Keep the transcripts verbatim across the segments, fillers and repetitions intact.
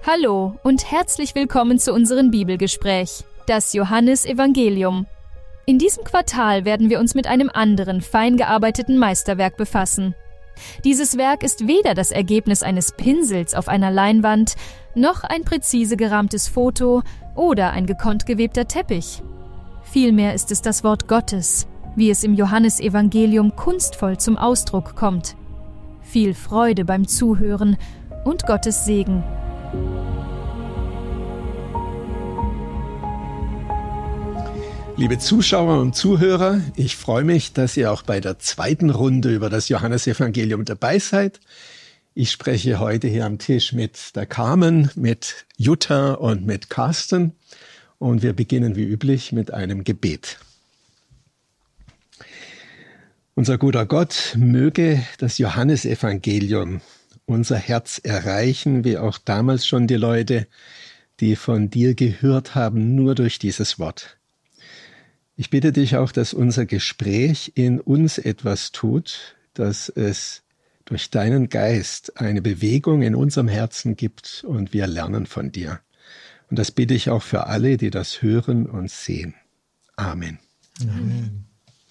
Hallo und herzlich willkommen zu unserem Bibelgespräch, das Johannesevangelium. In diesem Quartal werden wir uns mit einem anderen, fein gearbeiteten Meisterwerk befassen. Dieses Werk ist weder das Ergebnis eines Pinsels auf einer Leinwand, noch ein präzise gerahmtes Foto oder ein gekonnt gewebter Teppich. Vielmehr ist es das Wort Gottes, wie es im Johannesevangelium kunstvoll zum Ausdruck kommt. Viel Freude beim Zuhören und Gottes Segen. Liebe Zuschauer und Zuhörer, ich freue mich, dass ihr auch bei der zweiten Runde über das Johannesevangelium dabei seid. Ich spreche heute hier am Tisch mit der Carmen, mit Jutta und mit Carsten und wir beginnen wie üblich mit einem Gebet. Unser guter Gott, möge das Johannesevangelium unser Herz erreichen, wie auch damals schon die Leute, die von dir gehört haben, nur durch dieses Wort. Ich bitte dich auch, dass unser Gespräch in uns etwas tut, dass es durch deinen Geist eine Bewegung in unserem Herzen gibt und wir lernen von dir. Und das bitte ich auch für alle, die das hören und sehen. Amen. Amen.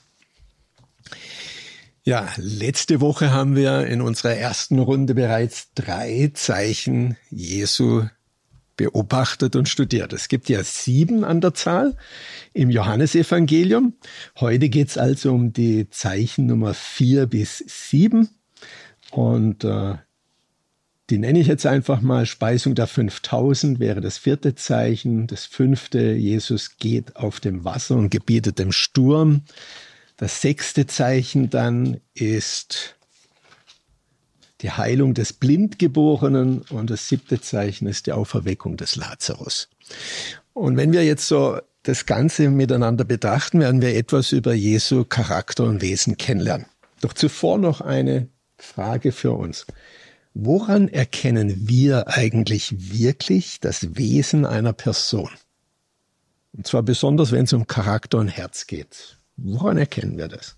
Ja, letzte Woche haben wir in unserer ersten Runde bereits drei Zeichen Jesu beobachtet und studiert. Es gibt ja sieben an der Zahl im Johannesevangelium. Heute geht es also um die Zeichen Nummer vier bis sieben. Und äh, die nenne ich jetzt einfach mal. Speisung der fünftausend wäre das vierte Zeichen. Das fünfte, Jesus geht auf dem Wasser und gebietet dem Sturm. Das sechste Zeichen dann ist die Heilung des Blindgeborenen und das siebte Zeichen ist die Auferweckung des Lazarus. Und wenn wir jetzt so das Ganze miteinander betrachten, werden wir etwas über Jesu Charakter und Wesen kennenlernen. Doch zuvor noch eine Frage für uns. Woran erkennen wir eigentlich wirklich das Wesen einer Person? Und zwar besonders, wenn es um Charakter und Herz geht. Woran erkennen wir das?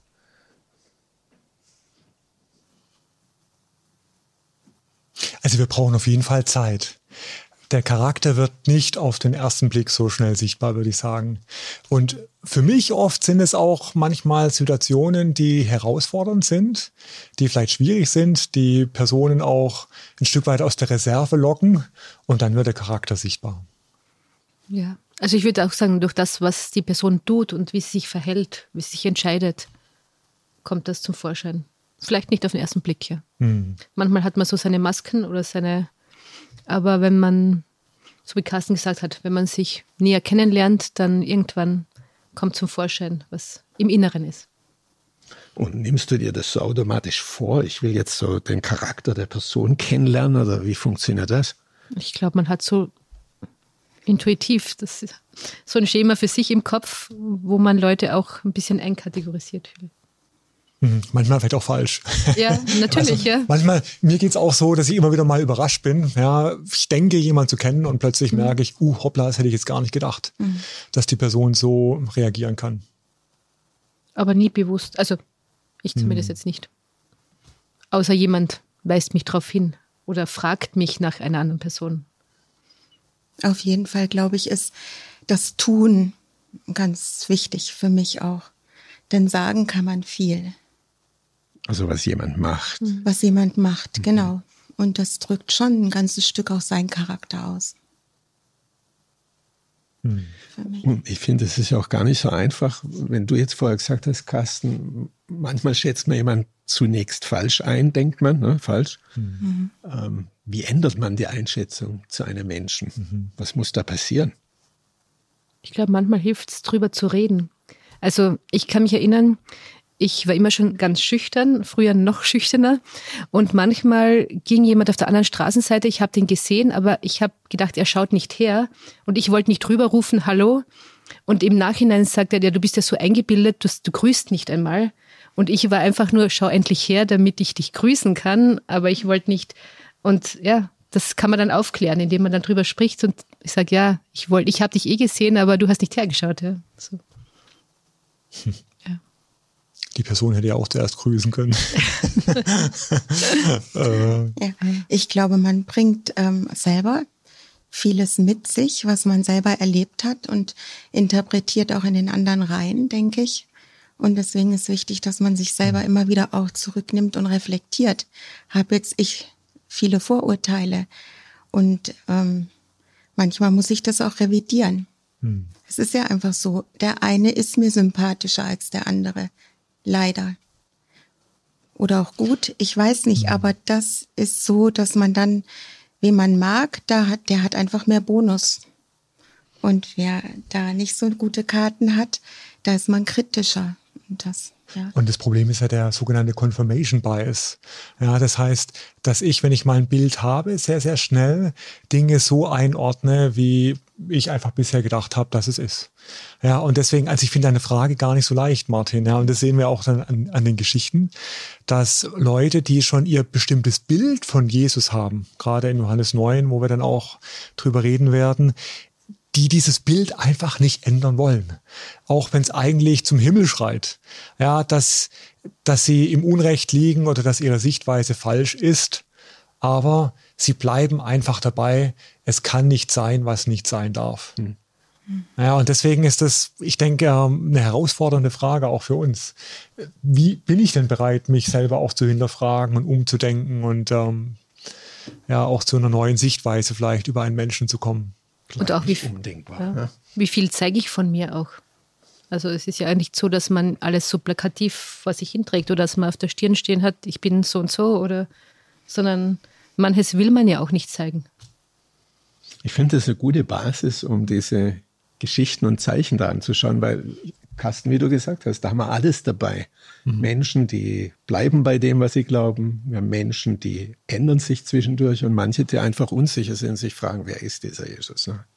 Also wir brauchen auf jeden Fall Zeit. Der Charakter wird nicht auf den ersten Blick so schnell sichtbar, würde ich sagen. Und für mich oft sind es auch manchmal Situationen, die herausfordernd sind, die vielleicht schwierig sind, die Personen auch ein Stück weit aus der Reserve locken und dann wird der Charakter sichtbar. Ja, also ich würde auch sagen, durch das, was die Person tut und wie sie sich verhält, wie sie sich entscheidet, kommt das zum Vorschein. Vielleicht nicht auf den ersten Blick, ja. Hm. Manchmal hat man so seine Masken oder seine, aber wenn man, so wie Carsten gesagt hat, wenn man sich näher kennenlernt, dann irgendwann kommt zum Vorschein, was im Inneren ist. Und nimmst du dir das so automatisch vor? Ich will jetzt so den Charakter der Person kennenlernen oder wie funktioniert das? Ich glaube, man hat so intuitiv das ist so ein Schema für sich im Kopf, wo man Leute auch ein bisschen einkategorisiert fühlt. Manchmal vielleicht auch falsch. Ja, natürlich, also, ja. Manchmal, mir geht's auch so, dass ich immer wieder mal überrascht bin. Ja, ich denke, jemanden zu kennen und plötzlich mhm. merke ich, uh, hoppla, das hätte ich jetzt gar nicht gedacht, mhm. dass die Person so reagieren kann. Aber nie bewusst, also ich zumindest mhm. jetzt nicht. Außer jemand weist mich darauf hin oder fragt mich nach einer anderen Person. Auf jeden Fall, glaube ich, ist das Tun ganz wichtig für mich auch. Denn sagen kann man viel. Also was jemand macht. Was jemand macht, mhm. genau. Und das drückt schon ein ganzes Stück auch seinen Charakter aus. Mhm. Und ich finde, es ist ja auch gar nicht so einfach, wenn du jetzt vorher gesagt hast, Carsten, manchmal schätzt man jemanden zunächst falsch ein, denkt man, ne? Falsch. Mhm. Ähm, wie ändert man die Einschätzung zu einem Menschen? Mhm. Was muss da passieren? Ich glaube, manchmal hilft es, drüber zu reden. Also ich kann mich erinnern, ich war immer schon ganz schüchtern, früher noch schüchterner und manchmal ging jemand auf der anderen Straßenseite, ich habe den gesehen, aber ich habe gedacht, er schaut nicht her und ich wollte nicht rüber rufen, hallo, und im Nachhinein sagt er, ja, du bist ja so eingebildet, du, du grüßt nicht einmal und ich war einfach nur, schau endlich her, damit ich dich grüßen kann, aber ich wollte nicht und ja, das kann man dann aufklären, indem man dann drüber spricht und ich sage, ja, ich wollte, ich habe dich eh gesehen, aber du hast nicht hergeschaut, ja, so. Hm. Ja. Die Person hätte ja auch zuerst grüßen können. äh. Ja, ich glaube, man bringt ähm, selber vieles mit sich, was man selber erlebt hat und interpretiert auch in den anderen rein, denke ich. Und deswegen ist wichtig, dass man sich selber immer wieder auch zurücknimmt und reflektiert. Habe jetzt ich viele Vorurteile und ähm, manchmal muss ich das auch revidieren. Hm. Es ist ja einfach so, der eine ist mir sympathischer als der andere, leider. Oder auch gut, ich weiß nicht, hm. aber das ist so, dass man dann, wen man mag, da hat, der hat einfach mehr Bonus. Und wer da nicht so gute Karten hat, da ist man kritischer. Und das, ja. Und das Problem ist ja der sogenannte Confirmation Bias. Ja, das heißt, dass ich, wenn ich mal ein Bild habe, sehr, sehr schnell Dinge so einordne, wie ich einfach bisher gedacht habe, dass es ist. Ja, und deswegen, also ich finde deine Frage gar nicht so leicht, Martin. Ja, und das sehen wir auch dann an, an den Geschichten, dass Leute, die schon ihr bestimmtes Bild von Jesus haben, gerade in Johannes neun, wo wir dann auch drüber reden werden, die dieses Bild einfach nicht ändern wollen. Auch wenn es eigentlich zum Himmel schreit. Ja, dass, dass sie im Unrecht liegen oder dass ihre Sichtweise falsch ist. Aber sie bleiben einfach dabei. Es kann nicht sein, was nicht sein darf. Hm. Ja, und deswegen ist das, ich denke, eine herausfordernde Frage auch für uns. Wie bin ich denn bereit, mich selber auch zu hinterfragen und umzudenken und ähm, ja, auch zu einer neuen Sichtweise vielleicht über einen Menschen zu kommen? Und auch wie, undenkbar, ja, ja. wie viel zeige ich von mir auch. Also es ist ja nicht so, dass man alles so plakativ vor sich hinträgt oder dass man auf der Stirn stehen hat, ich bin so und so, oder, sondern manches will man ja auch nicht zeigen. Ich finde das eine gute Basis, um diese Geschichten und Zeichen da anzuschauen, weil, Carsten, wie du gesagt hast, da haben wir alles dabei. Mhm. Menschen, die bleiben bei dem, was sie glauben. Wir haben Menschen, die ändern sich zwischendurch und manche, die einfach unsicher sind, sich fragen, wer ist dieser Jesus? Ne?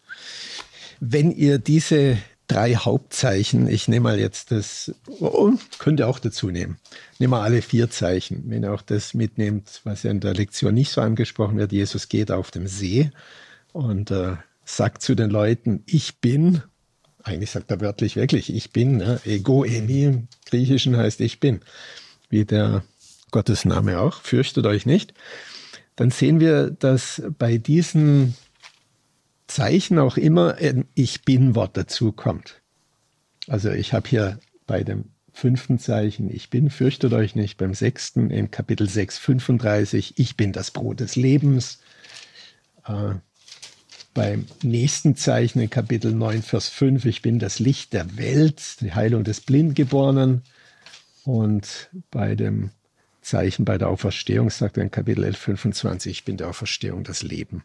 Wenn ihr diese drei Hauptzeichen, ich nehme mal jetzt das, oh, könnt ihr auch dazu nehmen, nehmen wir alle vier Zeichen. Wenn ihr auch das mitnehmt, was ja in der Lektion nicht so angesprochen wird, Jesus geht auf dem See und äh, sagt zu den Leuten, ich bin. Eigentlich sagt er wörtlich wirklich, ich bin, ne? Ego eimi im Griechischen heißt ich bin, wie der Gottesname auch, fürchtet euch nicht. Dann sehen wir, dass bei diesen Zeichen auch immer ein Ich bin-Wort dazu kommt. Also ich habe hier bei dem fünften Zeichen, ich bin, fürchtet euch nicht, beim sechsten in Kapitel sechs, fünfunddreißig, ich bin das Brot des Lebens. Äh, Beim nächsten Zeichen in Kapitel neun, Vers fünf, ich bin das Licht der Welt, die Heilung des Blindgeborenen. Und bei dem Zeichen bei der Auferstehung sagt er in Kapitel elf, fünfundzwanzig, ich bin der Auferstehung, das Leben.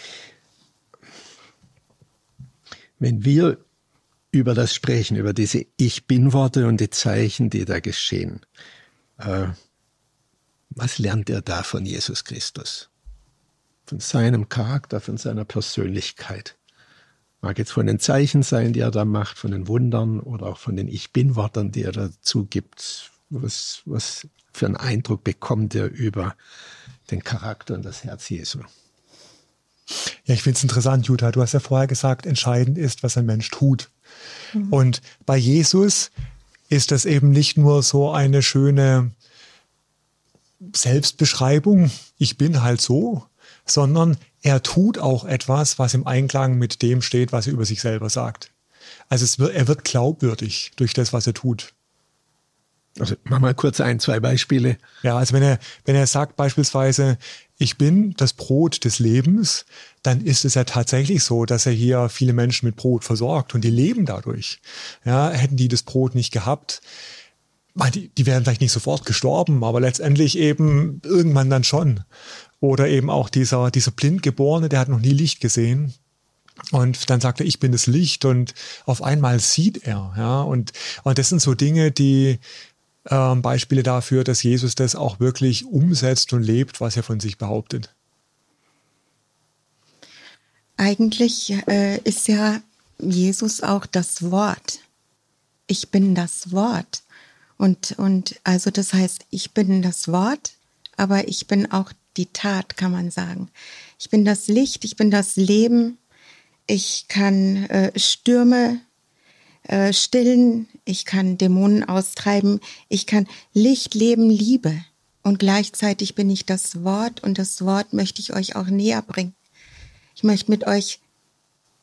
Wenn wir über das sprechen, über diese Ich-Bin-Worte und die Zeichen, die da geschehen, äh, was lernt er da von Jesus Christus? Von seinem Charakter, von seiner Persönlichkeit. Mag jetzt von den Zeichen sein, die er da macht, von den Wundern oder auch von den Ich-Bin-Worten, die er dazu gibt. Was, was für einen Eindruck bekommt er über den Charakter und das Herz Jesu? Ja, ich finde es interessant, Jutta. Du hast ja vorher gesagt, entscheidend ist, was ein Mensch tut. Mhm. Und bei Jesus ist das eben nicht nur so eine schöne Selbstbeschreibung, ich bin halt so, sondern er tut auch etwas, was im Einklang mit dem steht, was er über sich selber sagt. Also es wird, er wird glaubwürdig durch das, was er tut. Also mach mal kurz ein, zwei Beispiele. Ja, also wenn er, wenn er sagt beispielsweise, ich bin das Brot des Lebens, dann ist es ja tatsächlich so, dass er hier viele Menschen mit Brot versorgt und die leben dadurch. Ja, hätten die das Brot nicht gehabt, die, die wären vielleicht nicht sofort gestorben, aber letztendlich eben irgendwann dann schon. Oder eben auch dieser, dieser Blindgeborene, der hat noch nie Licht gesehen. Und dann sagt er, ich bin das Licht, und auf einmal sieht er. Ja, und, und das sind so Dinge, die ähm, Beispiele dafür, dass Jesus das auch wirklich umsetzt und lebt, was er von sich behauptet. Eigentlich äh, ist ja Jesus auch das Wort. Ich bin das Wort. Und, und also das heißt, ich bin das Wort, aber ich bin auch die Tat, kann man sagen. Ich bin das Licht, ich bin das Leben. Ich kann äh, Stürme äh, stillen, ich kann Dämonen austreiben, ich kann Licht, Leben, Liebe. Und gleichzeitig bin ich das Wort, und das Wort möchte ich euch auch näher bringen. Ich möchte mit euch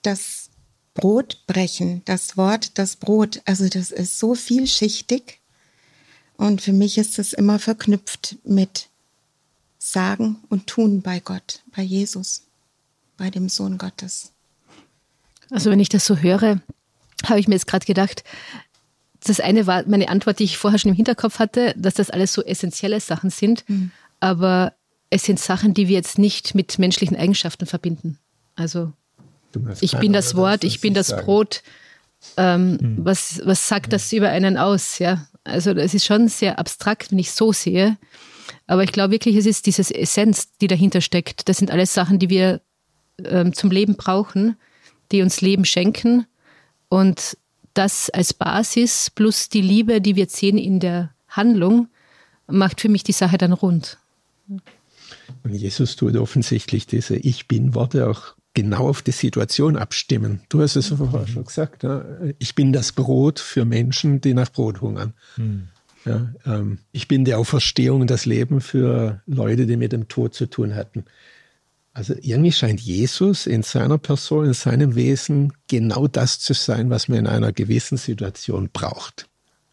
das Brotbrechen, das Wort, das Brot, also das ist so vielschichtig. Und für mich ist es immer verknüpft mit Sagen und Tun bei Gott, bei Jesus, bei dem Sohn Gottes. Also wenn ich das so höre, habe ich mir jetzt gerade gedacht, das eine war meine Antwort, die ich vorher schon im Hinterkopf hatte, dass das alles so essentielle Sachen sind, mhm. aber es sind Sachen, die wir jetzt nicht mit menschlichen Eigenschaften verbinden. Also ich bin das Wort, ich bin das Brot. Ähm, mhm. was, was sagt das über einen aus? Ja? Also es ist schon sehr abstrakt, wenn ich es so sehe. Aber ich glaube wirklich, es ist diese Essenz, die dahinter steckt. Das sind alles Sachen, die wir ähm, zum Leben brauchen, die uns Leben schenken. Und das als Basis plus die Liebe, die wir sehen in der Handlung, macht für mich die Sache dann rund. Und Jesus tut offensichtlich diese Ich-Bin-Worte auch genau auf die Situation abstimmen. Du hast es vorher schon gesagt. Ja? Ich bin das Brot für Menschen, die nach Brot hungern. Mhm. Ja, ähm, ich bin die Auferstehung und das Leben für Leute, die mit dem Tod zu tun hatten. Also irgendwie scheint Jesus in seiner Person, in seinem Wesen genau das zu sein, was man in einer gewissen Situation braucht.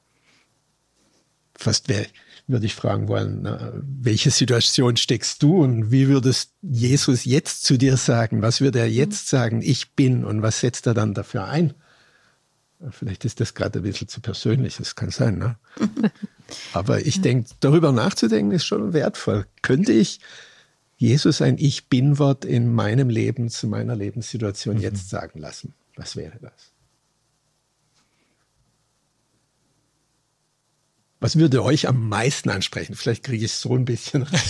Fast wäre würde ich fragen wollen, na, welche Situation steckst du und wie würdest Jesus jetzt zu dir sagen? Was würde er jetzt sagen? Ich bin, und was setzt er dann dafür ein? Vielleicht ist das gerade ein bisschen zu persönlich, das kann sein. Ne? Aber ich denke, darüber nachzudenken ist schon wertvoll. Könnte ich Jesus ein Ich-Bin-Wort in meinem Leben, zu meiner Lebenssituation mhm. jetzt sagen lassen? Was wäre das? Was würde euch am meisten ansprechen? Vielleicht kriege ich es so ein bisschen rein.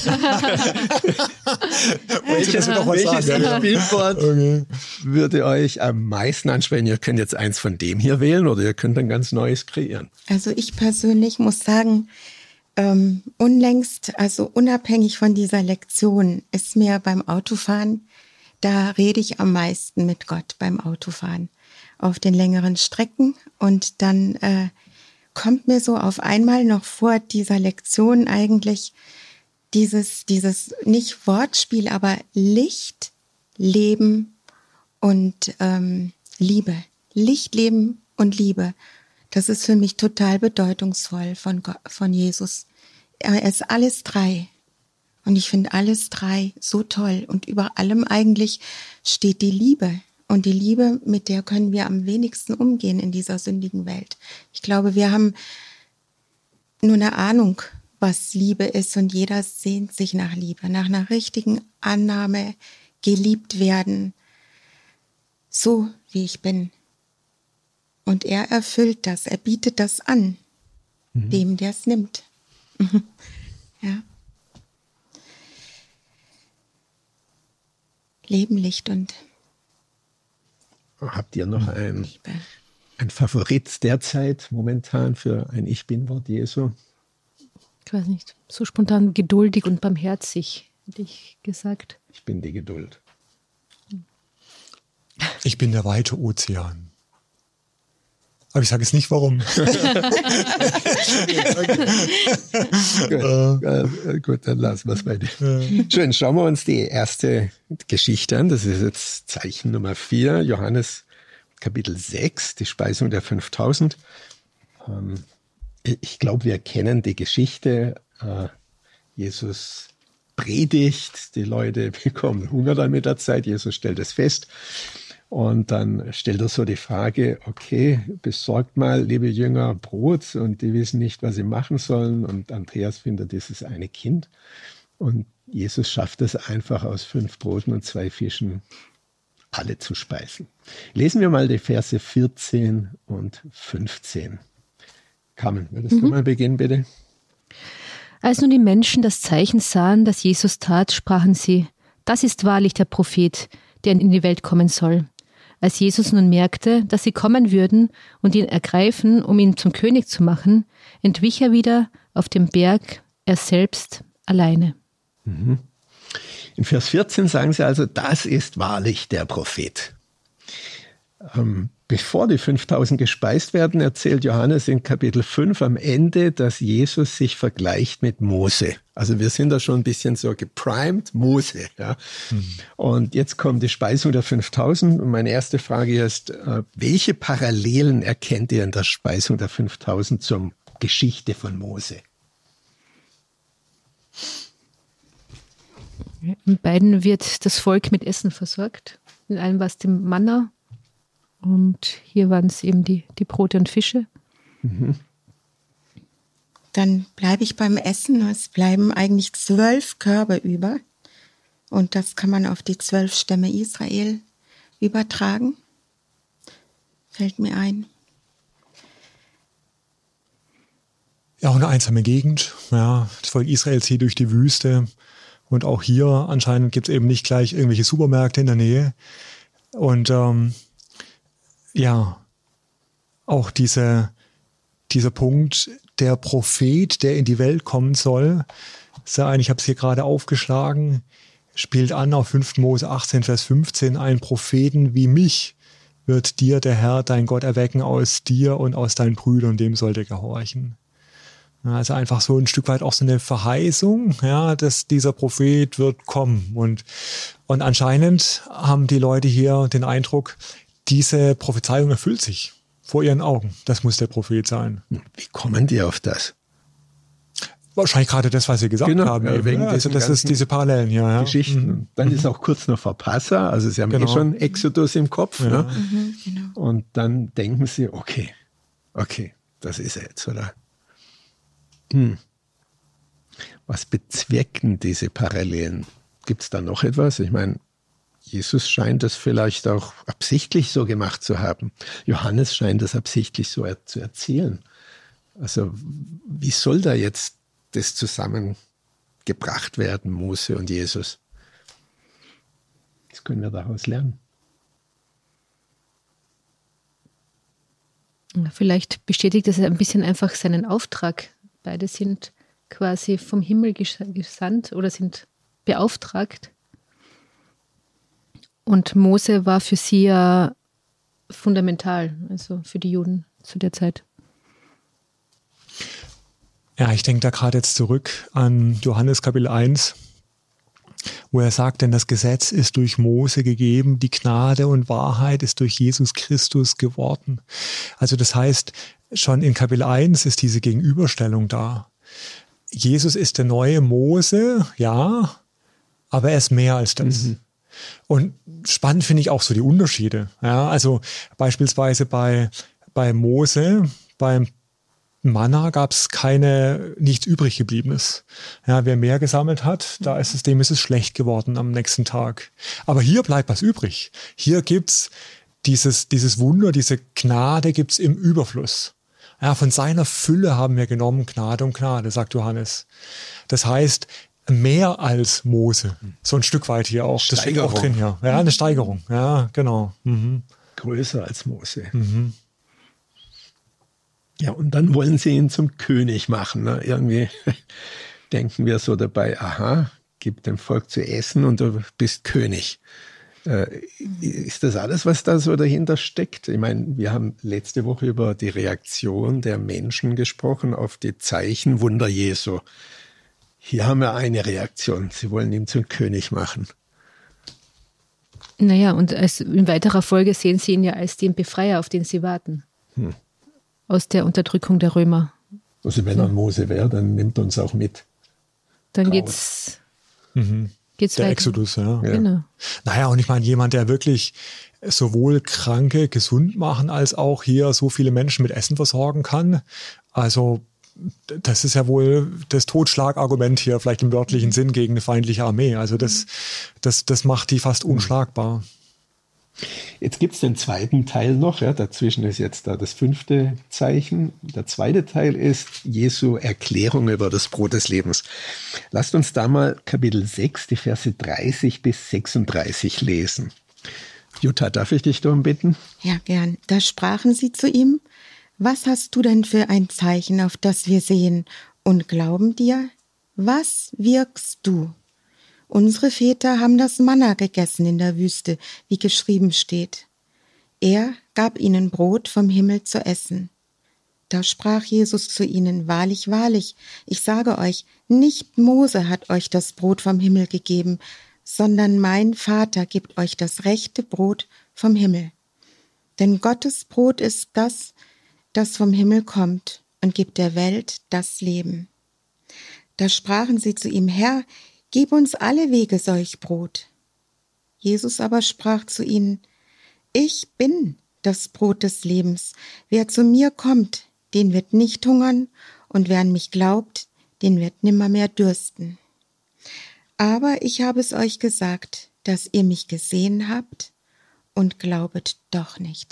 welches welches Bildwort okay. würde euch am meisten ansprechen? Ihr könnt jetzt eins von dem hier wählen oder ihr könnt ein ganz neues kreieren. Also ich persönlich muss sagen, ähm, unlängst, also unabhängig von dieser Lektion, ist mir beim Autofahren, da rede ich am meisten mit Gott beim Autofahren auf den längeren Strecken und dann äh, kommt mir so auf einmal noch vor dieser Lektion eigentlich dieses, dieses nicht Wortspiel, aber Licht, Leben und ähm, Liebe. Licht, Leben und Liebe. Das ist für mich total bedeutungsvoll von, von Jesus. Er ist alles drei. Und ich finde alles drei so toll. Und über allem eigentlich steht die Liebe. Und die Liebe, mit der können wir am wenigsten umgehen in dieser sündigen Welt. Ich glaube, wir haben nur eine Ahnung, was Liebe ist. Und jeder sehnt sich nach Liebe, nach einer richtigen Annahme, geliebt werden, so wie ich bin. Und er erfüllt das, er bietet das an, mhm. dem, der es nimmt. Ja. Leben, Licht und Habt ihr noch ein, ein Favorit derzeit momentan für ein Ich-Bin-Wort Jesu? Ich weiß nicht, so spontan geduldig und barmherzig, hätte ich gesagt. Ich bin die Geduld. Ich bin der weite Ozean. Aber ich sage es nicht, warum. gut, äh, gut, dann lassen wir es bei dir. Schön, schauen wir uns die erste Geschichte an. Das ist jetzt Zeichen Nummer vier, Johannes Kapitel sechs, die Speisung der fünftausend. Ähm, ich glaube, wir kennen die Geschichte. Äh, Jesus predigt, die Leute bekommen Hunger dann mit der Zeit. Jesus stellt es fest. Und dann stellt er so die Frage, okay, besorgt mal, liebe Jünger, Brot, und die wissen nicht, was sie machen sollen. Und Andreas findet dieses eine Kind. Und Jesus schafft es einfach, aus fünf Broten und zwei Fischen alle zu speisen. Lesen wir mal die Verse vierzehn und fünfzehn. Carmen, würdest mhm. du mal beginnen, bitte? Als nun die Menschen das Zeichen sahen, das Jesus tat, sprachen sie, das ist wahrlich der Prophet, der in die Welt kommen soll. Als Jesus nun merkte, dass sie kommen würden und ihn ergreifen, um ihn zum König zu machen, entwich er wieder auf dem Berg, er selbst alleine. Mhm. In Vers vierzehn sagen sie also, das ist wahrlich der Prophet. Ähm, Bevor die fünftausend gespeist werden, erzählt Johannes in Kapitel fünf am Ende, dass Jesus sich vergleicht mit Mose. Also wir sind da schon ein bisschen so geprimed, Mose. Ja. Mhm. Und jetzt kommt die Speisung der fünftausend. Und meine erste Frage ist, welche Parallelen erkennt ihr in der Speisung der fünftausend zur Geschichte von Mose? In beiden wird das Volk mit Essen versorgt. In einem war es dem Manna. Und hier waren es eben die, die Brote und Fische. Mhm. Dann bleibe ich beim Essen. Es bleiben eigentlich zwölf Körbe über. Und das kann man auf die zwölf Stämme Israel übertragen. Fällt mir ein. Ja, auch eine einsame Gegend. Ja, das Volk Israel zieht durch die Wüste. Und auch hier anscheinend gibt es eben nicht gleich irgendwelche Supermärkte in der Nähe. Und ähm, ja, auch diese, dieser Punkt, der Prophet, der in die Welt kommen soll, ich habe es hier gerade aufgeschlagen, spielt an auf fünfter Mose achtzehn, Vers fünfzehn, ein Propheten wie mich wird dir der Herr, dein Gott, erwecken aus dir und aus deinen Brüdern, dem sollte gehorchen. Also einfach so ein Stück weit auch so eine Verheißung, ja, dass dieser Prophet wird kommen. Und, und anscheinend haben die Leute hier den Eindruck, diese Prophezeiung erfüllt sich vor ihren Augen. Das muss der Prophet sein. Wie kommen die auf das? Wahrscheinlich gerade das, was Sie gesagt genau, haben. Ja, wegen ja, also das ist diese Parallelen hier. Ja. Geschichten. Mhm. Dann ist auch kurz noch vor Passa, also Sie haben genau. eh schon Exodus im Kopf. Ja. Ne? Mhm, genau. Und dann denken Sie, okay, okay, das ist er jetzt, oder? Hm. Was bezwecken diese Parallelen? Gibt es da noch etwas? Ich meine, Jesus scheint das vielleicht auch absichtlich so gemacht zu haben. Johannes scheint das absichtlich so er- zu erzählen. Also wie soll da jetzt das zusammengebracht werden, Mose und Jesus? Was können wir daraus lernen? Vielleicht bestätigt das ein bisschen einfach seinen Auftrag. Beide sind quasi vom Himmel gesandt oder sind beauftragt. Und Mose war für sie ja fundamental, also für die Juden zu der Zeit. Ja, ich denke da gerade jetzt zurück an Johannes Kapitel eins, wo er sagt, denn das Gesetz ist durch Mose gegeben, die Gnade und Wahrheit ist durch Jesus Christus geworden. Also das heißt, schon in Kapitel eins ist diese Gegenüberstellung da. Jesus ist der neue Mose, ja, aber er ist mehr als das. Mhm. Und spannend finde ich auch so die Unterschiede. Ja, also beispielsweise bei, bei Mose, beim Manna gab es keine, nichts übrig gebliebenes. Ja, wer mehr gesammelt hat, da ist es, dem ist es schlecht geworden am nächsten Tag. Aber hier bleibt was übrig. Hier gibt's dieses, dieses Wunder, diese Gnade gibt's im Überfluss. Ja, von seiner Fülle haben wir genommen Gnade um Gnade, sagt Johannes. Das heißt, mehr als Mose. So ein Stück weit hier auch. Das steht auch drin hier. Ja, eine Steigerung. Ja, genau. Mhm. Größer als Mose. Mhm. Ja, und dann wollen sie ihn zum König machen. Ne? Irgendwie denken wir so dabei, aha, gib dem Volk zu essen und du bist König. Äh, ist das alles, was da so dahinter steckt? Ich meine, wir haben letzte Woche über die Reaktion der Menschen gesprochen auf die Zeichenwunder Jesu. Hier haben wir eine Reaktion. Sie wollen ihn zum König machen. Naja, und als, in weiterer Folge sehen sie ihn ja als den Befreier, auf den sie warten. Hm. Aus der Unterdrückung der Römer. Also wenn er ein Mose wäre, dann nimmt er uns auch mit. Dann Raus. geht's, mhm. geht's der weiter. Exodus, ja. ja. Genau. Naja, und ich meine, jemand, der wirklich sowohl Kranke gesund machen, als auch hier so viele Menschen mit Essen versorgen kann. Also das ist ja wohl das Totschlagargument hier, vielleicht im wörtlichen Sinn, gegen eine feindliche Armee. Also das, das, das macht die fast unschlagbar. Jetzt gibt es den zweiten Teil noch, ja, dazwischen ist jetzt da das fünfte Zeichen. Der zweite Teil ist Jesu Erklärung über das Brot des Lebens. Lasst uns da mal Kapitel sechs, die Verse dreißig bis sechsunddreißig lesen. Jutta, darf ich dich darum bitten? Ja, gern. Da sprachen sie zu ihm: Was hast du denn für ein Zeichen, auf das wir sehen und glauben dir? Was wirkst du? Unsere Väter haben das Manna gegessen in der Wüste, wie geschrieben steht. Er gab ihnen Brot vom Himmel zu essen. Da sprach Jesus zu ihnen, wahrlich, wahrlich, ich sage euch, nicht Mose hat euch das Brot vom Himmel gegeben, sondern mein Vater gibt euch das rechte Brot vom Himmel. Denn Gottes Brot ist das, das vom Himmel kommt und gibt der Welt das Leben. Da sprachen sie zu ihm, Herr, gib uns alle Wege solch Brot. Jesus aber sprach zu ihnen, ich bin das Brot des Lebens. Wer zu mir kommt, den wird nicht hungern, und wer an mich glaubt, den wird nimmermehr dürsten. Aber ich habe es euch gesagt, dass ihr mich gesehen habt und glaubet doch nicht.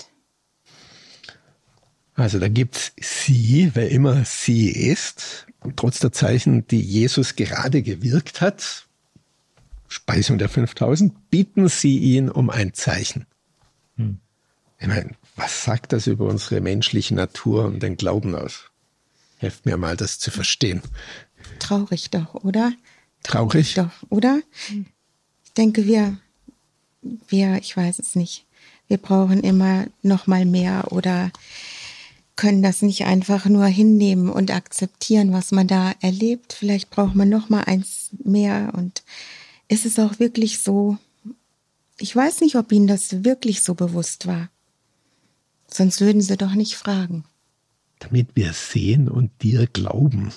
Also da gibt's sie, wer immer sie ist, trotz der Zeichen, die Jesus gerade gewirkt hat, Speisung der fünftausend, bitten sie ihn um ein Zeichen. Hm. Ich meine, was sagt das über unsere menschliche Natur und den Glauben aus? Helft mir mal, das zu verstehen. Traurig doch, oder? Traurig? Doch, oder? Ich denke, wir, wir, ich weiß es nicht, wir brauchen immer noch mal mehr oder können das nicht einfach nur hinnehmen und akzeptieren, was man da erlebt. Vielleicht braucht man noch mal eins mehr. Und ist es auch wirklich so, ich weiß nicht, ob ihnen das wirklich so bewusst war. Sonst würden sie doch nicht fragen. Damit wir sehen und dir glauben.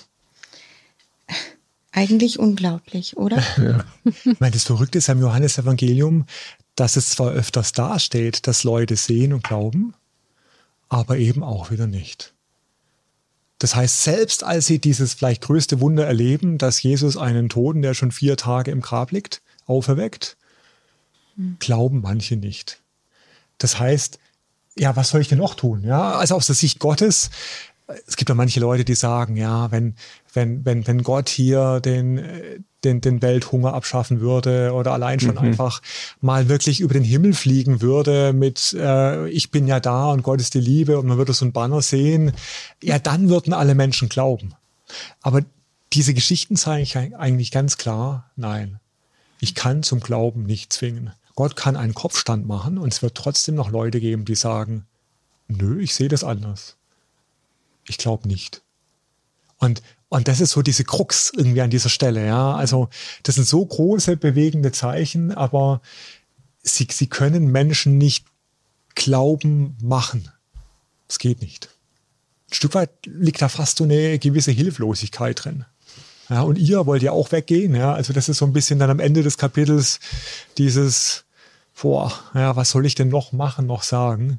Eigentlich unglaublich, oder? Ja. Ich meine, das Verrückte ist am Johannesevangelium, dass es zwar öfters dasteht, dass Leute sehen und glauben, aber eben auch wieder nicht. Das heißt, selbst als sie dieses vielleicht größte Wunder erleben, dass Jesus einen Toten, der schon vier Tage im Grab liegt, auferweckt, hm. glauben manche nicht. Das heißt, ja, was soll ich denn noch tun? Ja, also aus der Sicht Gottes, es gibt ja manche Leute, die sagen, ja, wenn, wenn, wenn, wenn Gott hier den, den, den Welthunger abschaffen würde oder allein schon mhm. einfach mal wirklich über den Himmel fliegen würde mit äh, ich bin ja da und Gott ist die Liebe und man würde so ein Banner sehen, ja, dann würden alle Menschen glauben. Aber diese Geschichten zeigen eigentlich ganz klar, nein, ich kann zum Glauben nicht zwingen. Gott kann einen Kopfstand machen und es wird trotzdem noch Leute geben, die sagen, nö, ich sehe das anders. Ich glaube nicht. Und, und das ist so diese Krux irgendwie an dieser Stelle. Ja, also das sind so große, bewegende Zeichen, aber sie, sie können Menschen nicht Glauben machen. Es geht nicht. Ein Stück weit liegt da fast so eine gewisse Hilflosigkeit drin. Ja, und ihr wollt ja auch weggehen. Ja, also das ist so ein bisschen dann am Ende des Kapitels dieses, boah, ja, was soll ich denn noch machen, noch sagen?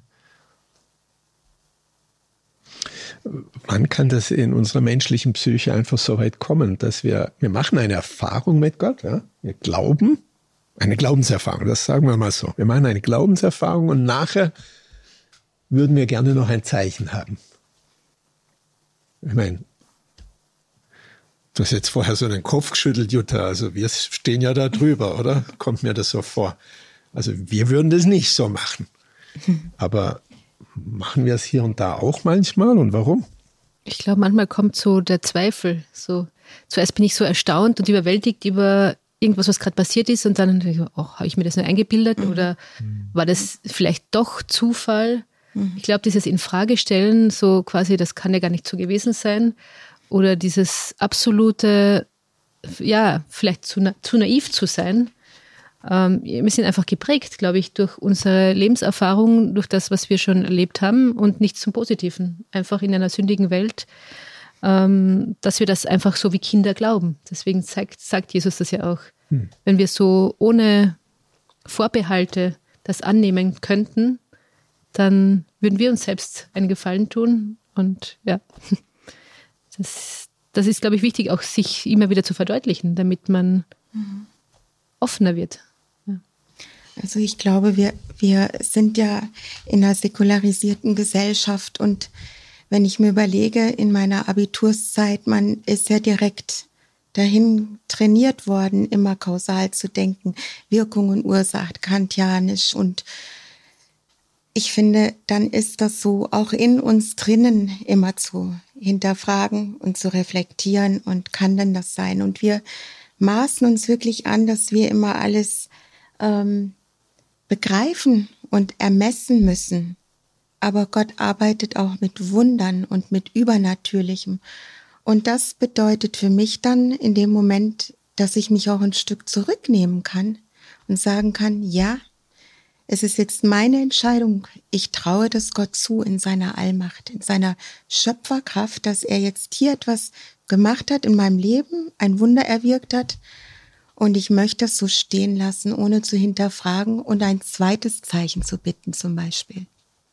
Wann kann das in unserer menschlichen Psyche einfach so weit kommen, dass wir, wir machen eine Erfahrung mit Gott, ja? Wir glauben, eine Glaubenserfahrung, das sagen wir mal so. Wir machen eine Glaubenserfahrung und nachher würden wir gerne noch ein Zeichen haben. Ich meine, du hast jetzt vorher so den Kopf geschüttelt, Jutta, also wir stehen ja da drüber, oder? Kommt mir das so vor. Also wir würden das nicht so machen. Aber machen wir es hier und da auch manchmal und warum? Ich glaube, manchmal kommt so der Zweifel. So, zuerst bin ich so erstaunt und überwältigt über irgendwas, was gerade passiert ist und dann denke ich, oh, habe ich mir das nur eingebildet mhm. oder war das vielleicht doch Zufall? Mhm. Ich glaube, dieses Infragestellen, so quasi, das kann ja gar nicht so gewesen sein oder dieses absolute, ja, vielleicht zu, na- zu naiv zu sein. Ähm, wir sind einfach geprägt, glaube ich, durch unsere Lebenserfahrung, durch das, was wir schon erlebt haben und nichts zum Positiven. Einfach in einer sündigen Welt, ähm, dass wir das einfach so wie Kinder glauben. Deswegen zeigt, sagt Jesus das ja auch. Hm. Wenn wir so ohne Vorbehalte das annehmen könnten, dann würden wir uns selbst einen Gefallen tun. Und ja, das, das ist, glaube ich, wichtig, auch sich immer wieder zu verdeutlichen, damit man mhm. offener wird. Also ich glaube, wir, wir sind ja in einer säkularisierten Gesellschaft und wenn ich mir überlege, in meiner Abiturszeit, man ist ja direkt dahin trainiert worden, immer kausal zu denken, Wirkung und Ursache, kantianisch und ich finde, dann ist das so auch in uns drinnen immer zu hinterfragen und zu reflektieren und kann denn das sein? Und wir maßen uns wirklich an, dass wir immer alles ähm, begreifen und ermessen müssen. Aber Gott arbeitet auch mit Wundern und mit Übernatürlichem. Und das bedeutet für mich dann in dem Moment, dass ich mich auch ein Stück zurücknehmen kann und sagen kann, ja, es ist jetzt meine Entscheidung. Ich traue das Gott zu in seiner Allmacht, in seiner Schöpferkraft, dass er jetzt hier etwas gemacht hat in meinem Leben, ein Wunder erwirkt hat. Und ich möchte es so stehen lassen, ohne zu hinterfragen und ein zweites Zeichen zu bitten zum Beispiel.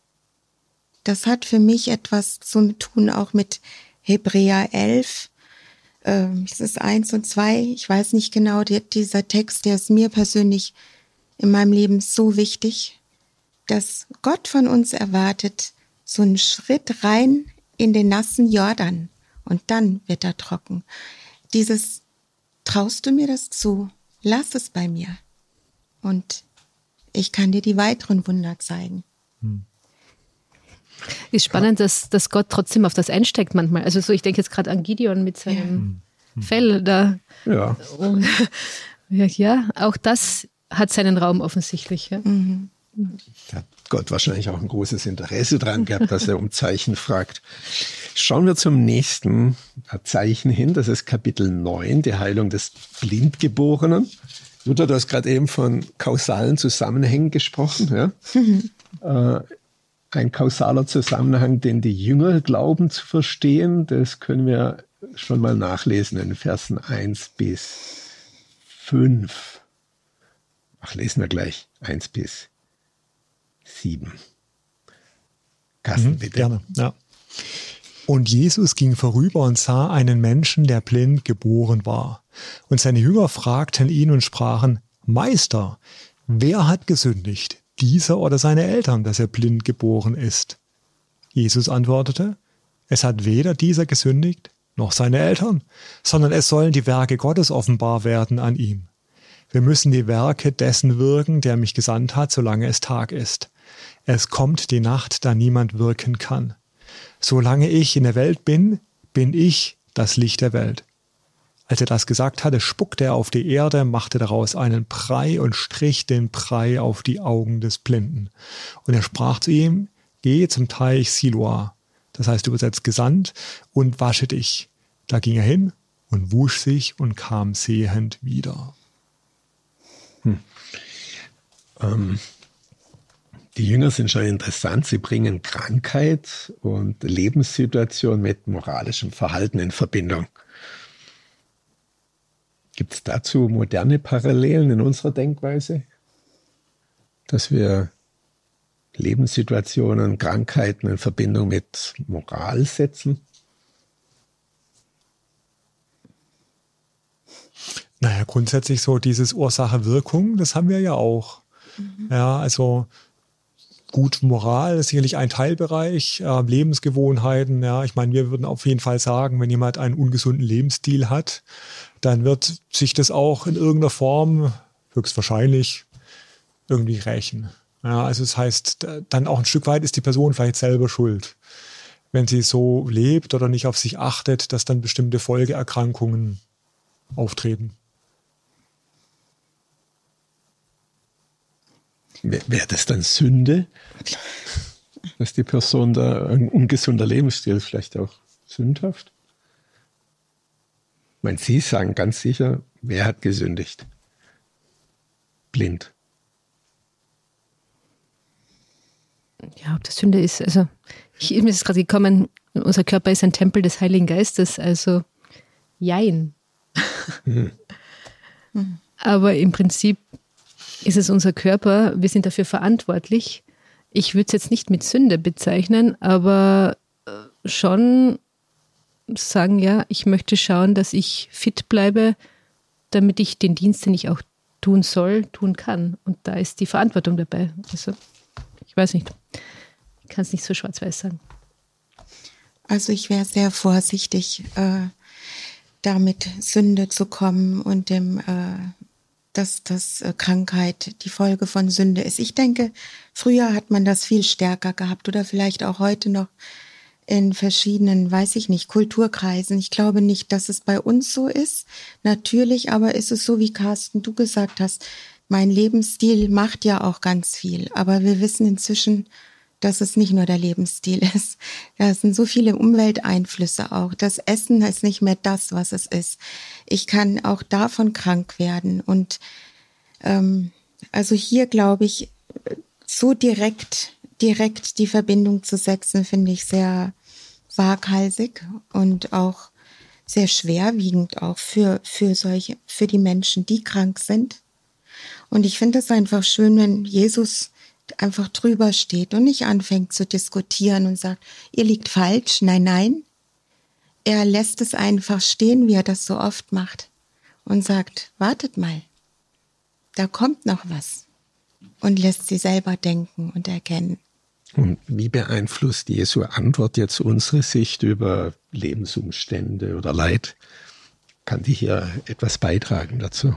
Das hat für mich etwas zu tun auch mit Hebräer elf. Ähm, es ist eins und zwei, ich weiß nicht genau, die, dieser Text, der ist mir persönlich in meinem Leben so wichtig, dass Gott von uns erwartet, so einen Schritt rein in den nassen Jordan und dann wird er trocken. Dieses, traust du mir das zu? Lass es bei mir. Und ich kann dir die weiteren Wunder zeigen. Hm. Ist spannend, dass, dass Gott trotzdem auf das einsteigt manchmal. Also so, ich denke jetzt gerade an Gideon mit seinem ja. Fell da. Ja. Und, ja, auch das hat seinen Raum offensichtlich. Ja. Mhm. Da hat Gott wahrscheinlich auch ein großes Interesse dran gehabt, dass er um Zeichen fragt. Schauen wir zum nächsten Zeichen hin. Das ist Kapitel neun, die Heilung des Blindgeborenen. Luther, du hast gerade eben von kausalen Zusammenhängen gesprochen. Ja? Mhm. Äh, ein kausaler Zusammenhang, den die Jünger glauben zu verstehen, das können wir schon mal nachlesen in Versen eins bis fünf. Ach, lesen wir gleich. eins bis sieben. Carsten, mhm, bitte. Gerne, ja. Und Jesus ging vorüber und sah einen Menschen, der blind geboren war. Und seine Jünger fragten ihn und sprachen, Meister, wer hat gesündigt, dieser oder seine Eltern, dass er blind geboren ist? Jesus antwortete, es hat weder dieser gesündigt, noch seine Eltern, sondern es sollen die Werke Gottes offenbar werden an ihm. Wir müssen die Werke dessen wirken, der mich gesandt hat, solange es Tag ist. Es kommt die Nacht, da niemand wirken kann. Solange ich in der Welt bin, bin ich das Licht der Welt. Als er das gesagt hatte, spuckte er auf die Erde, machte daraus einen Brei und strich den Brei auf die Augen des Blinden. Und er sprach zu ihm, geh zum Teich Siloa, das heißt übersetzt gesandt, und wasche dich. Da ging er hin und wusch sich und kam sehend wieder. Hm. Ähm, die Jünger sind schon interessant. Sie bringen Krankheit und Lebenssituation mit moralischem Verhalten in Verbindung. Gibt es dazu moderne Parallelen in unserer Denkweise? Dass wir Lebenssituationen, Krankheiten in Verbindung mit Moral setzen? Naja, grundsätzlich so dieses Ursache-Wirkung, das haben wir ja auch. Mhm. Ja, also gut, Moral ist sicherlich ein Teilbereich, äh, Lebensgewohnheiten. Ja, ich meine, wir würden auf jeden Fall sagen, wenn jemand einen ungesunden Lebensstil hat, dann wird sich das auch in irgendeiner Form höchstwahrscheinlich irgendwie rächen. Ja, also das heißt, dann auch ein Stück weit ist die Person vielleicht selber schuld, wenn sie so lebt oder nicht auf sich achtet, dass dann bestimmte Folgeerkrankungen auftreten. Wäre das dann Sünde, dass die Person da ein ungesunder Lebensstil ist, vielleicht auch sündhaft? Ich meine, Sie sagen ganz sicher, wer hat gesündigt? Blind. Ja, ob das Sünde ist, also ich, mir ist gerade gekommen, unser Körper ist ein Tempel des Heiligen Geistes, also jein. Mhm. Aber im Prinzip ist es unser Körper, wir sind dafür verantwortlich. Ich würde es jetzt nicht mit Sünde bezeichnen, aber schon sagen, ja, ich möchte schauen, dass ich fit bleibe, damit ich den Dienst, den ich auch tun soll, tun kann. Und da ist die Verantwortung dabei. Also, ich weiß nicht, ich kann es nicht so schwarz-weiß sagen. Also ich wäre sehr vorsichtig, äh, damit Sünde zu kommen und dem äh, dass das äh, Krankheit die Folge von Sünde ist. Ich denke, früher hat man das viel stärker gehabt oder vielleicht auch heute noch in verschiedenen, weiß ich nicht, Kulturkreisen. Ich glaube nicht, dass es bei uns so ist. Natürlich aber ist es so, wie Carsten, du gesagt hast, mein Lebensstil macht ja auch ganz viel, aber wir wissen inzwischen, dass es nicht nur der Lebensstil ist. Da sind so viele Umwelteinflüsse auch. Das Essen ist nicht mehr das, was es ist. Ich kann auch davon krank werden. Und ähm, also hier glaube ich, so direkt, direkt die Verbindung zu setzen, finde ich sehr waghalsig und auch sehr schwerwiegend auch für, für solche, für die Menschen, die krank sind. Und ich finde es einfach schön, wenn Jesus einfach drüber steht und nicht anfängt zu diskutieren und sagt, ihr liegt falsch. Nein, nein. Er lässt es einfach stehen, wie er das so oft macht und sagt, wartet mal, da kommt noch was, und lässt sie selber denken und erkennen. Und wie beeinflusst Jesu Antwort jetzt unsere Sicht über Lebensumstände oder Leid? Kann die hier etwas beitragen dazu?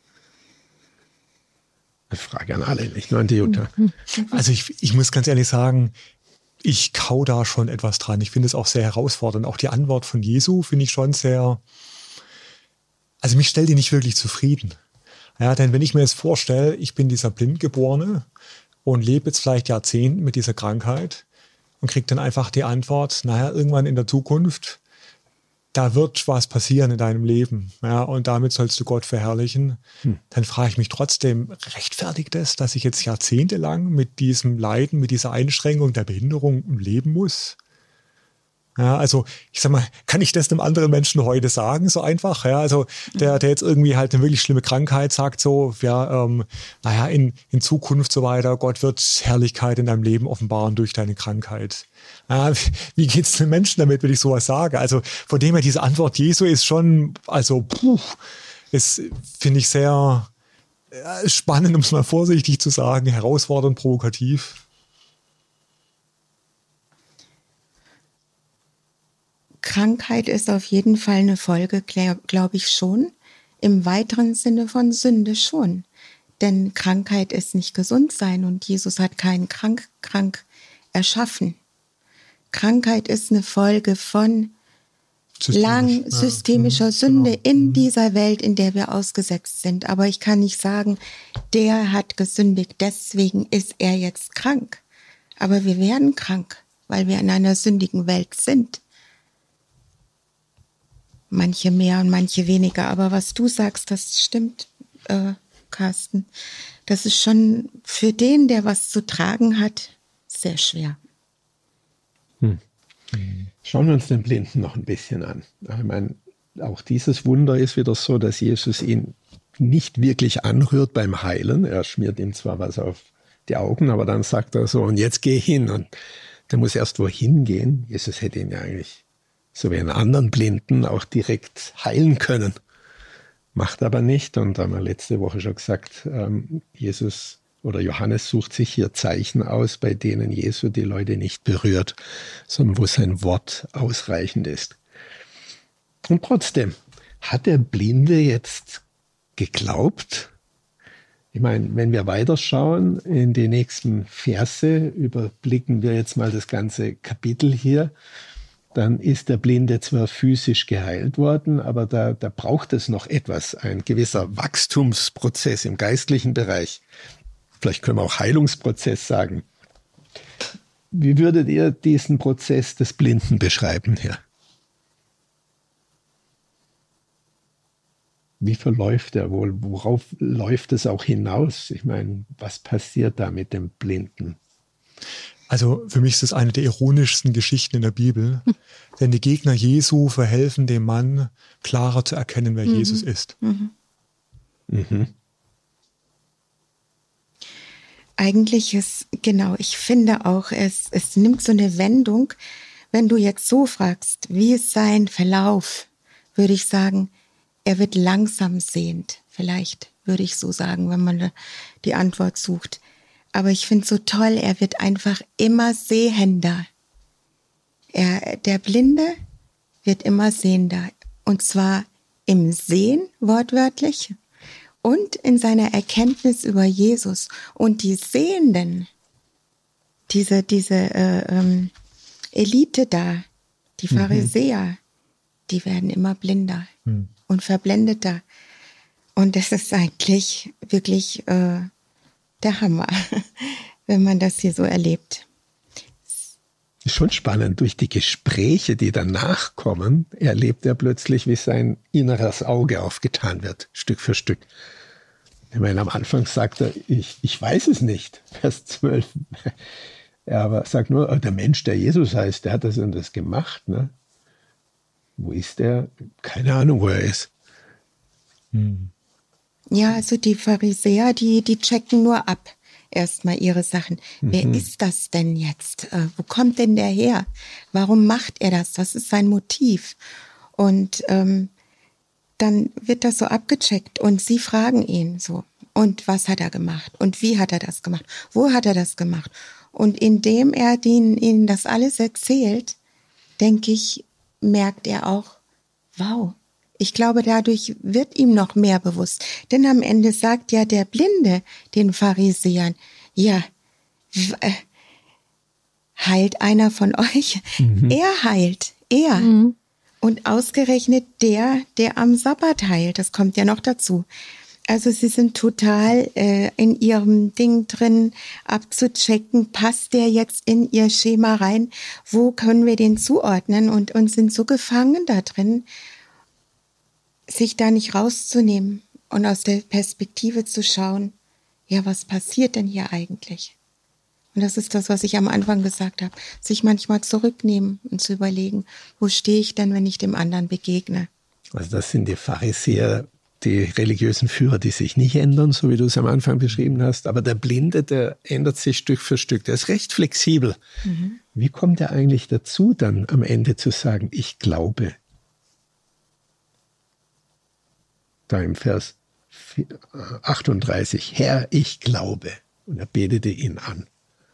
Eine Frage an alle, nicht nur an die Jutta. Also ich, ich muss ganz ehrlich sagen, ich kau da schon etwas dran. Ich finde es auch sehr herausfordernd. Auch die Antwort von Jesu finde ich schon sehr, also mich stellt die nicht wirklich zufrieden. Ja, denn wenn ich mir jetzt vorstelle, ich bin dieser Blindgeborene und lebe jetzt vielleicht Jahrzehnte mit dieser Krankheit und kriege dann einfach die Antwort, naja, irgendwann in der Zukunft, da wird was passieren in deinem Leben, ja, und damit sollst du Gott verherrlichen, hm. dann frage ich mich trotzdem, rechtfertigt es, dass ich jetzt jahrzehntelang mit diesem Leiden, mit dieser Einschränkung der Behinderung leben muss? Ja, also ich sag mal, kann ich das einem anderen Menschen heute sagen, so einfach? Ja, also der, der jetzt irgendwie halt eine wirklich schlimme Krankheit sagt, so, ja, ähm, naja, in, in Zukunft so weiter, Gott wird Herrlichkeit in deinem Leben offenbaren durch deine Krankheit. Ja, wie geht's den Menschen damit, wenn ich sowas sage? Also von dem her, diese Antwort Jesu ist schon, also, puh, ist, finde ich sehr äh, spannend, um es mal vorsichtig zu sagen, herausfordernd, provokativ. Krankheit ist auf jeden Fall eine Folge, glaube glaub ich schon, im weiteren Sinne von Sünde schon. Denn Krankheit ist nicht gesund sein und Jesus hat keinen krank, krank erschaffen. Krankheit ist eine Folge von Systemisch, lang ja. systemischer Sünde genau. in dieser Welt, in der wir ausgesetzt sind. Aber ich kann nicht sagen, der hat gesündigt, deswegen ist er jetzt krank. Aber wir werden krank, weil wir in einer sündigen Welt sind. Manche mehr und manche weniger. Aber was du sagst, das stimmt, äh, Carsten. Das ist schon für den, der was zu tragen hat, sehr schwer. Hm. Schauen wir uns den Blinden noch ein bisschen an. Ich meine, auch dieses Wunder ist wieder so, dass Jesus ihn nicht wirklich anrührt beim Heilen. Er schmiert ihm zwar was auf die Augen, aber dann sagt er so, und jetzt geh hin. Und der muss erst wohin gehen. Jesus hätte ihn ja eigentlich so wie einen anderen Blinden auch direkt heilen können. Macht aber nicht. Und da haben wir letzte Woche schon gesagt, ähm, Jesus oder Johannes sucht sich hier Zeichen aus, bei denen Jesu die Leute nicht berührt, sondern wo sein Wort ausreichend ist. Und trotzdem, hat der Blinde jetzt geglaubt? Ich meine, wenn wir weiterschauen in die nächsten Verse, überblicken wir jetzt mal das ganze Kapitel hier, dann ist der Blinde zwar physisch geheilt worden, aber da, da braucht es noch etwas, ein gewisser Wachstumsprozess im geistlichen Bereich. Vielleicht können wir auch Heilungsprozess sagen. Wie würdet ihr diesen Prozess des Blinden beschreiben hier? Wie verläuft er wohl? Worauf läuft es auch hinaus? Ich meine, was passiert da mit dem Blinden? Also für mich ist das eine der ironischsten Geschichten in der Bibel, denn die Gegner Jesu verhelfen dem Mann, klarer zu erkennen, wer mhm. Jesus ist. Mhm. Mhm. Eigentlich ist, genau, ich finde auch, es, es nimmt so eine Wendung, wenn du jetzt so fragst, wie ist sein Verlauf, würde ich sagen, er wird langsam sehend, vielleicht würde ich so sagen, wenn man die Antwort sucht. Aber ich finde es so toll, er wird einfach immer sehender. Er, der Blinde wird immer sehender. Und zwar im Sehen, wortwörtlich, und in seiner Erkenntnis über Jesus. Und die Sehenden, diese, diese äh, ähm, Elite da, die Pharisäer, mhm. die werden immer blinder mhm. und verblendeter. Und das ist eigentlich wirklich äh, der Hammer, wenn man das hier so erlebt. Ist schon spannend. Durch die Gespräche, die danach kommen, erlebt er plötzlich, wie sein inneres Auge aufgetan wird, Stück für Stück. Ich meine, am Anfang sagt er, ich, ich weiß es nicht, Vers zwölf. Er aber sagt nur, der Mensch, der Jesus heißt, der hat das und das gemacht. Ne? Wo ist der? Keine Ahnung, wo er ist. Hm. Ja, also die Pharisäer, die, die checken nur ab. Erstmal ihre Sachen. Mhm. Wer ist das denn jetzt? Äh, wo kommt denn der her? Warum macht er das? Was ist sein Motiv? Und ähm, dann wird das so abgecheckt und sie fragen ihn so. Und was hat er gemacht? Und wie hat er das gemacht? Wo hat er das gemacht? Und indem er den, ihnen das alles erzählt, denke ich, merkt er auch, wow, ich glaube, dadurch wird ihm noch mehr bewusst. Denn am Ende sagt ja der Blinde den Pharisäern, ja, äh, heilt einer von euch? Mhm. Er heilt, er. Mhm. Und ausgerechnet der, der am Sabbat heilt, das kommt ja noch dazu. Also sie sind total äh, in ihrem Ding drin, abzuchecken, passt der jetzt in ihr Schema rein? Wo können wir den zuordnen? Und, und sind so gefangen da drin, sich da nicht rauszunehmen und aus der Perspektive zu schauen, ja, was passiert denn hier eigentlich? Und das ist das, was ich am Anfang gesagt habe, sich manchmal zurücknehmen und zu überlegen, wo stehe ich denn, wenn ich dem anderen begegne? Also das sind die Pharisäer, die religiösen Führer, die sich nicht ändern, so wie du es am Anfang beschrieben hast, aber der Blinde, der ändert sich Stück für Stück, der ist recht flexibel. Mhm. Wie kommt er eigentlich dazu, dann am Ende zu sagen, ich glaube? Da im Vers achtunddreißig, Herr, ich glaube. Und er betete ihn an.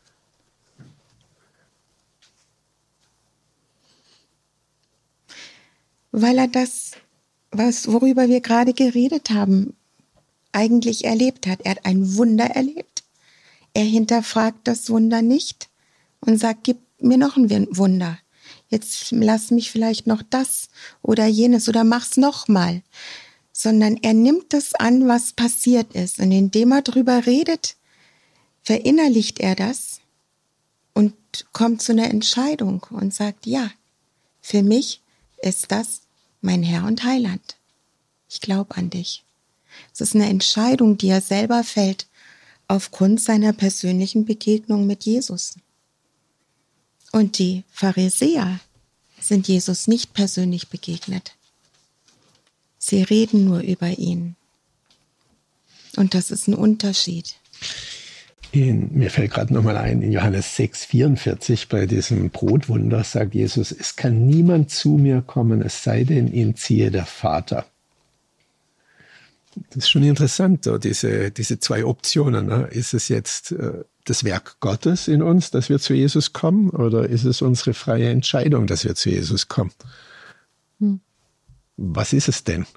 Weil er das, was, worüber wir gerade geredet haben, eigentlich erlebt hat. Er hat ein Wunder erlebt. Er hinterfragt das Wunder nicht und sagt, gib mir noch ein Wunder. Jetzt lass mich vielleicht noch das oder jenes oder mach's noch mal. Sondern er nimmt das an, was passiert ist. Und indem er drüber redet, verinnerlicht er das und kommt zu einer Entscheidung und sagt, ja, für mich ist das mein Herr und Heiland. Ich glaube an dich. Es ist eine Entscheidung, die er selber fällt, aufgrund seiner persönlichen Begegnung mit Jesus. Und die Pharisäer sind Jesus nicht persönlich begegnet. Sie reden nur über ihn. Und das ist ein Unterschied. In, mir fällt gerade nochmal ein, in Johannes sechs vierundvierzig, bei diesem Brotwunder, sagt Jesus, es kann niemand zu mir kommen, es sei denn, ihn ziehe der Vater. Das ist schon interessant, so, diese, diese zwei Optionen. Ne? Ist es jetzt äh, das Werk Gottes in uns, dass wir zu Jesus kommen, oder ist es unsere freie Entscheidung, dass wir zu Jesus kommen? Hm. Was ist es denn?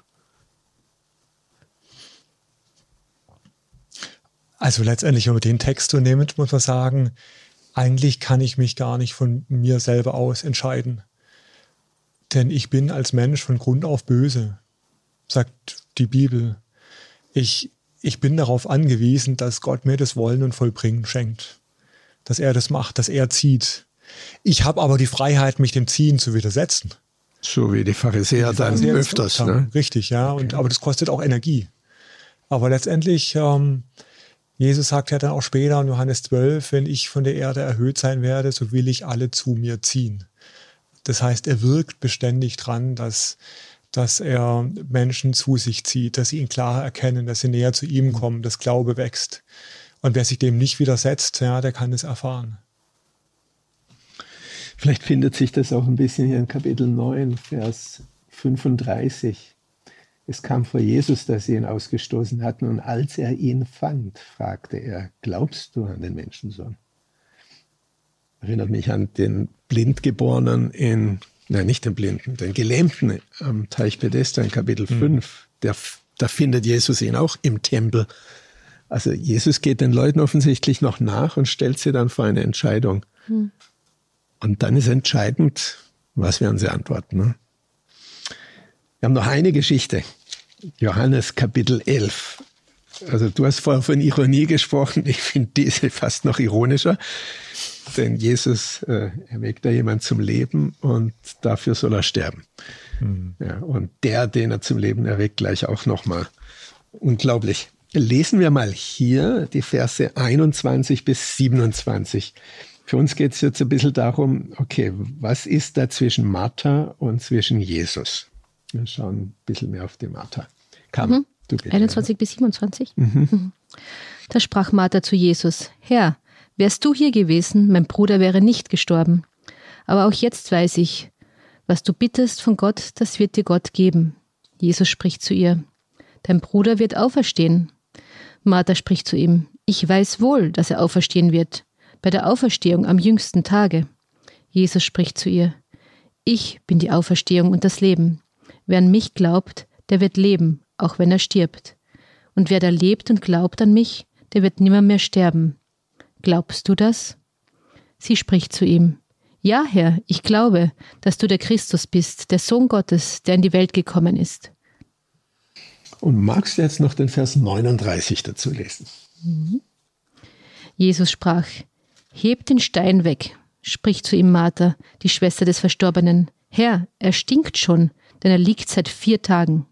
Also letztendlich, wenn man den Text so nimmt, muss man sagen, eigentlich kann ich mich gar nicht von mir selber aus entscheiden. Denn ich bin als Mensch von Grund auf böse, sagt die Bibel. Ich, ich bin darauf angewiesen, dass Gott mir das Wollen und Vollbringen schenkt. Dass er das macht, dass er zieht. Ich habe aber die Freiheit, mich dem Ziehen zu widersetzen. So wie die Pharisäer die dann Pharisäer öfters. Ne? Richtig, ja. Und, okay. Aber das kostet auch Energie. Aber letztendlich, ähm, Jesus sagt ja dann auch später in Johannes zwölf, wenn ich von der Erde erhöht sein werde, so will ich alle zu mir ziehen. Das heißt, er wirkt beständig dran, dass, dass er Menschen zu sich zieht, dass sie ihn klarer erkennen, dass sie näher zu ihm kommen, dass Glaube wächst. Und wer sich dem nicht widersetzt, ja, der kann es erfahren. Vielleicht findet sich das auch ein bisschen hier in Kapitel neun, Vers fünfunddreißig. Es kam vor Jesus, dass sie ihn ausgestoßen hatten, und als er ihn fand, fragte er, glaubst du an den Menschensohn? Erinnert mich an den Blindgeborenen in, nein, nicht den Blinden, den Gelähmten am Teich Bethesda in Kapitel mhm. fünf. Der, da findet Jesus ihn auch im Tempel. Also Jesus geht den Leuten offensichtlich noch nach und stellt sie dann vor eine Entscheidung. Mhm. Und dann ist entscheidend, was werden sie antworten. Ne? Wir haben noch eine Geschichte, Johannes Kapitel elf. Also du hast vorher von Ironie gesprochen. Ich finde diese fast noch ironischer. Denn Jesus äh, erweckt da jemand zum Leben und dafür soll er sterben. Mhm. Ja, und der, den er zum Leben erweckt, gleich auch nochmal. Unglaublich. Lesen wir mal hier die Verse einundzwanzig bis siebenundzwanzig. Für uns geht es jetzt ein bisschen darum, okay, was ist da zwischen Martha und zwischen Jesus? Wir schauen ein bisschen mehr auf die Martha. Kam, mhm. du bitte, einundzwanzig ja. bis siebenundzwanzig. Mhm. Mhm. Da sprach Martha zu Jesus: Herr, wärst du hier gewesen, mein Bruder wäre nicht gestorben. Aber auch jetzt weiß ich, was du bittest von Gott, das wird dir Gott geben. Jesus spricht zu ihr: Dein Bruder wird auferstehen. Martha spricht zu ihm: Ich weiß wohl, dass er auferstehen wird, bei der Auferstehung am jüngsten Tage. Jesus spricht zu ihr: Ich bin die Auferstehung und das Leben. Wer an mich glaubt, der wird leben, auch wenn er stirbt. Und wer da lebt und glaubt an mich, der wird nimmer mehr sterben. Glaubst du das? Sie spricht zu ihm: Ja, Herr, ich glaube, dass du der Christus bist, der Sohn Gottes, der in die Welt gekommen ist. Und magst du jetzt noch den Vers neununddreißig dazu lesen? Mhm. Jesus sprach: Heb den Stein weg, spricht zu ihm Martha, die Schwester des Verstorbenen. Herr, er stinkt schon, denn er liegt seit vier Tagen.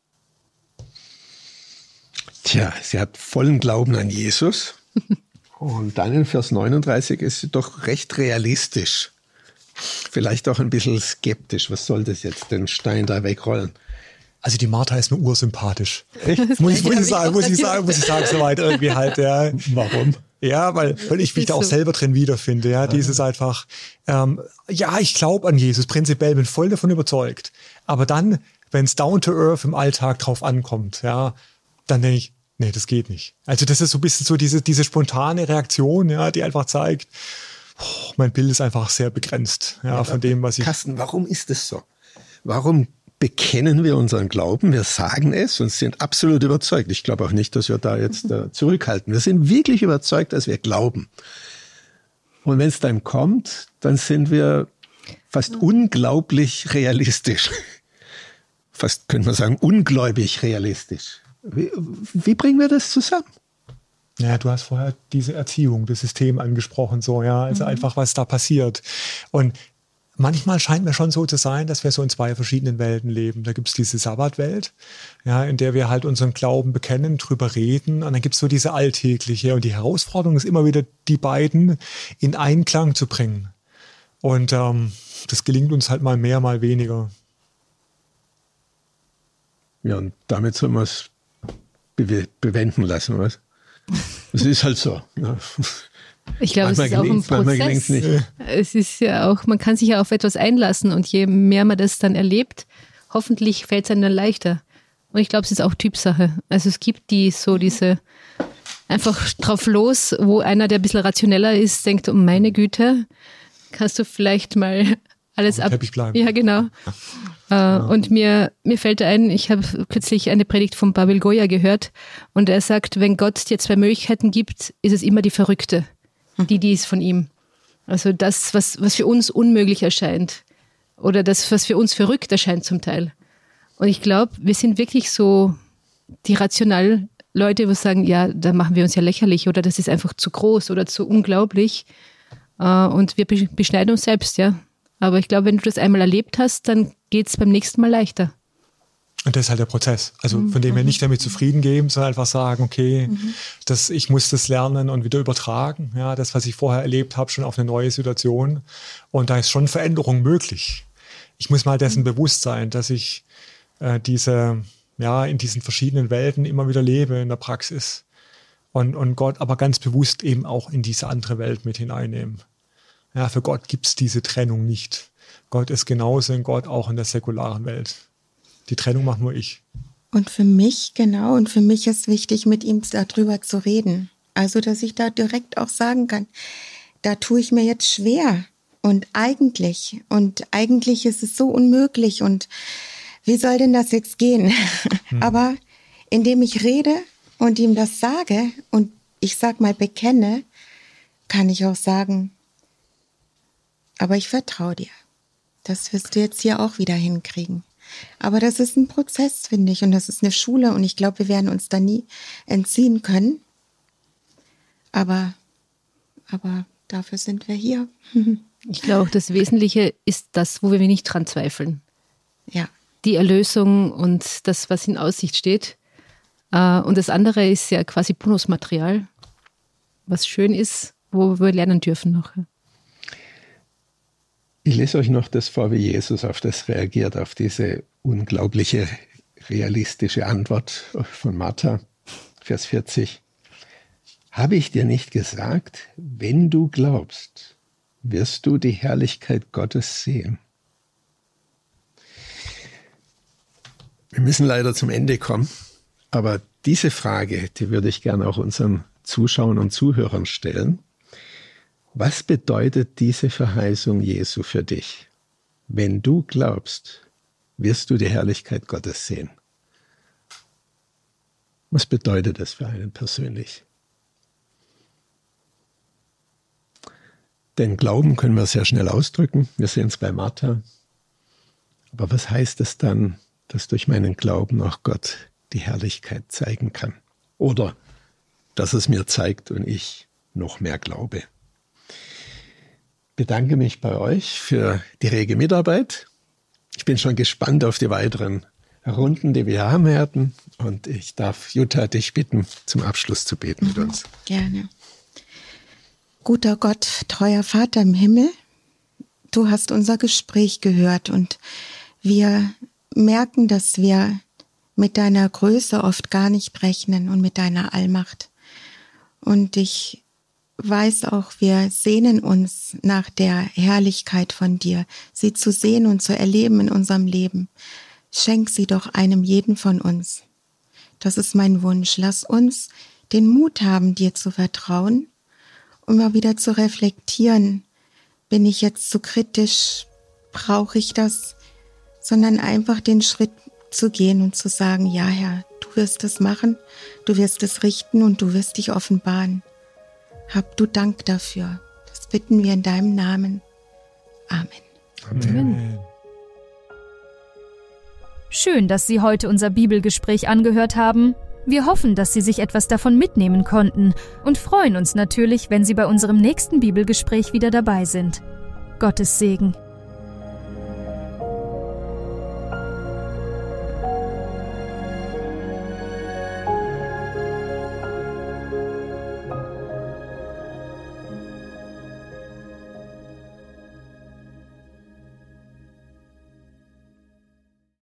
Tja, sie hat vollen Glauben an Jesus. Und dann in Vers neununddreißig ist sie doch recht realistisch. Vielleicht auch ein bisschen skeptisch. Was soll das jetzt, den Stein da wegrollen? Also die Martha ist mir ursympathisch. muss, ich, muss, ich sagen, muss ich sagen, muss ich sagen, soweit irgendwie halt. Ja. Warum? Ja, weil, weil ich mich da auch selber drin wiederfinde. Ja, dieses einfach, ähm, ja, ich glaube an Jesus, prinzipiell bin voll davon überzeugt. Aber dann, wenn es down to earth im Alltag drauf ankommt, ja, dann denke ich, nee, das geht nicht. Also das ist so ein bisschen so diese, diese spontane Reaktion, ja, die einfach zeigt, oh, mein Bild ist einfach sehr begrenzt, ja, ja, von dem, was ich... Carsten, warum ist das so? Warum bekennen wir unseren Glauben, wir sagen es und sind absolut überzeugt. Ich glaube auch nicht, dass wir da jetzt äh, zurückhalten. Wir sind wirklich überzeugt, dass wir glauben. Und wenn es dann kommt, dann sind wir fast unglaublich realistisch. Fast könnte man sagen, ungläubig realistisch. Wie, wie bringen wir das zusammen? Ja, du hast vorher diese Erziehung, das System angesprochen, so, ja, also mhm. einfach, was da passiert. Und manchmal scheint mir schon so zu sein, dass wir so in zwei verschiedenen Welten leben. Da gibt es diese Sabbatwelt, ja, in der wir halt unseren Glauben bekennen, drüber reden. Und dann gibt es so diese alltägliche. Und die Herausforderung ist immer wieder, die beiden in Einklang zu bringen. Und ähm, das gelingt uns halt mal mehr, mal weniger. Ja, und damit soll man es be- bewenden lassen, was? Es ist halt so. Ja. Ich glaube, es ist auch ein Prozess. Nicht. Es ist ja auch, man kann sich ja auf etwas einlassen und je mehr man das dann erlebt, hoffentlich fällt es einem dann leichter. Und ich glaube, es ist auch Typsache. Also es gibt die so diese einfach drauf los, wo einer, der ein bisschen rationeller ist, denkt, oh meine Güte, kannst du vielleicht mal alles ab... Teppich bleiben. Ja, genau. Ja. Uh, und mir, mir fällt ein, ich habe kürzlich eine Predigt von Pavel Goya gehört und er sagt, wenn Gott dir zwei Möglichkeiten gibt, ist es immer die Verrückte. Die, die ist von ihm. Also das, was, was für uns unmöglich erscheint. Oder das, was für uns verrückt erscheint zum Teil. Und ich glaube, wir sind wirklich so die rational Leute, die sagen, ja, da machen wir uns ja lächerlich oder das ist einfach zu groß oder zu unglaublich. Und wir beschneiden uns selbst, ja. Aber ich glaube, wenn du das einmal erlebt hast, dann geht es beim nächsten Mal leichter. Und das ist halt der Prozess. Also von dem wir nicht damit zufrieden geben, sondern einfach sagen, okay, mhm. das, ich muss das lernen und wieder übertragen. Ja, das, was ich vorher erlebt habe, schon auf eine neue Situation. Und da ist schon Veränderung möglich. Ich muss mal dessen mhm. bewusst sein, dass ich äh, diese, ja, in diesen verschiedenen Welten immer wieder lebe in der Praxis. Und, und Gott aber ganz bewusst eben auch in diese andere Welt mit hineinnehmen. Ja, für Gott gibt es diese Trennung nicht. Gott ist genauso in Gott auch in der säkularen Welt. Die Trennung macht nur ich. Und für mich, genau, und für mich ist wichtig, mit ihm darüber zu reden. Also, dass ich da direkt auch sagen kann, da tue ich mir jetzt schwer. Und eigentlich, und eigentlich ist es so unmöglich. Und wie soll denn das jetzt gehen? Hm. Aber indem ich rede und ihm das sage und ich sag mal bekenne, kann ich auch sagen, aber ich vertraue dir. Das wirst du jetzt hier auch wieder hinkriegen. Aber das ist ein Prozess, finde ich, und das ist eine Schule und ich glaube, wir werden uns da nie entziehen können. Aber, aber dafür sind wir hier. Ich glaube, das Wesentliche ist das, wo wir nicht dran zweifeln. Ja. Die Erlösung und das, was in Aussicht steht. Und das andere ist ja quasi Bonusmaterial, was schön ist, wo wir lernen dürfen noch. Ich lese euch noch das vor, wie Jesus auf das reagiert, auf diese unglaubliche, realistische Antwort von Martha, Vers vierzig. Habe ich dir nicht gesagt, wenn du glaubst, wirst du die Herrlichkeit Gottes sehen? Wir müssen leider zum Ende kommen, aber diese Frage, die würde ich gerne auch unseren Zuschauern und Zuhörern stellen. Was bedeutet diese Verheißung Jesu für dich? Wenn du glaubst, wirst du die Herrlichkeit Gottes sehen. Was bedeutet das für einen persönlich? Den Glauben können wir sehr schnell ausdrücken. Wir sehen es bei Martha. Aber was heißt es dann, dass durch meinen Glauben auch Gott die Herrlichkeit zeigen kann? Oder dass es mir zeigt und ich noch mehr glaube? Ich bedanke mich bei euch für die rege Mitarbeit. Ich bin schon gespannt auf die weiteren Runden, die wir haben werden. Und ich darf Jutta dich bitten, zum Abschluss zu beten mit uns. Gerne. Guter Gott, treuer Vater im Himmel, du hast unser Gespräch gehört und wir merken, dass wir mit deiner Größe oft gar nicht rechnen und mit deiner Allmacht. Und ich weiß auch, wir sehnen uns nach der Herrlichkeit von dir, sie zu sehen und zu erleben in unserem Leben. Schenk sie doch einem jeden von uns. Das ist mein Wunsch. Lass uns den Mut haben, dir zu vertrauen, um mal wieder zu reflektieren. Bin ich jetzt zu kritisch? Brauche ich das? Sondern einfach den Schritt zu gehen und zu sagen, ja Herr, du wirst es machen, du wirst es richten und du wirst dich offenbaren. Hab du Dank dafür. Das bitten wir in deinem Namen. Amen. Amen. Schön, dass Sie heute unser Bibelgespräch angehört haben. Wir hoffen, dass Sie sich etwas davon mitnehmen konnten und freuen uns natürlich, wenn Sie bei unserem nächsten Bibelgespräch wieder dabei sind. Gottes Segen.